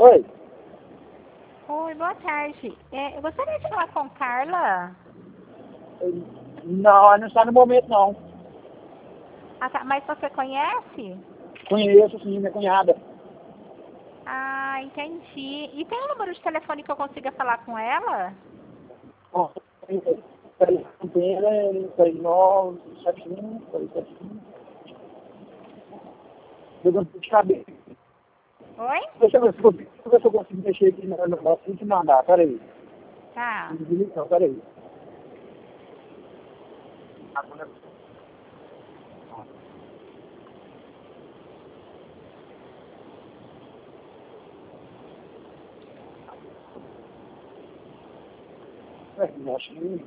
Oi. Oi, boa tarde. Eu gostaria de falar com Carla. Não, não está no momento, não. Ah, tá. Mas você conhece? Conheço, sim, minha cunhada. Ah, entendi. E tem um número de telefone que eu consiga falar com ela? Ó, ela é 3971, 41. Jogando de cabeça. Oi? Deixa eu ver se eu consigo mexer aqui no negócio e te mandar. Peraí. Tá. Não, peraí. Acho que...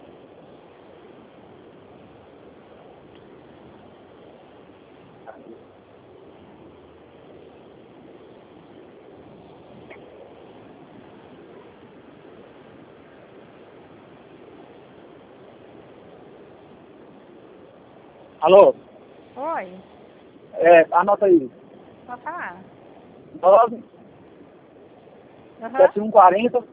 Alô? Oi? Anota aí. Pode falar. 9, Aham. 7140.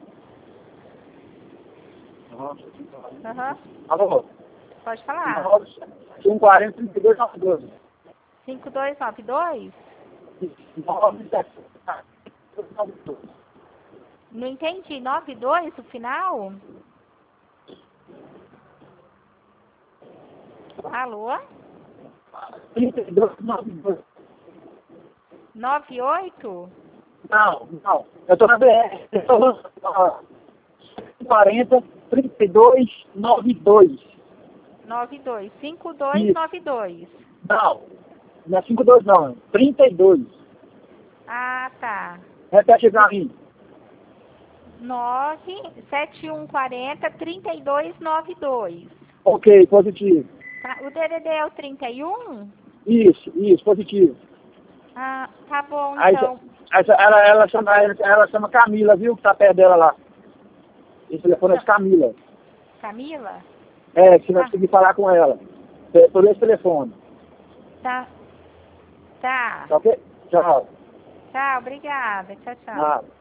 Aham. Alô? Pode falar. 9, 7140, 32, 92. 5292? 9, 72. Não entendi. 92 o final? Alô? 32, 92. 98? Não. Eu tô na BR. Eu tô 40, 32, 92. 92. Isso. 5292. Não é 52 não. 32. Ah, tá. Repete pra mim. 97140 3292. Ok, positivo. Tá. O DDD é o 31? Isso, positivo. Ah, tá bom, Aí, então. ela chama Camila, viu? Que tá perto dela lá. Esse telefone é de Camila. Camila? Se nós conseguir falar com ela. Por esse telefone. Tá. Tá ok? Tchau. Tá, obrigada. Tchau, tchau. Nada.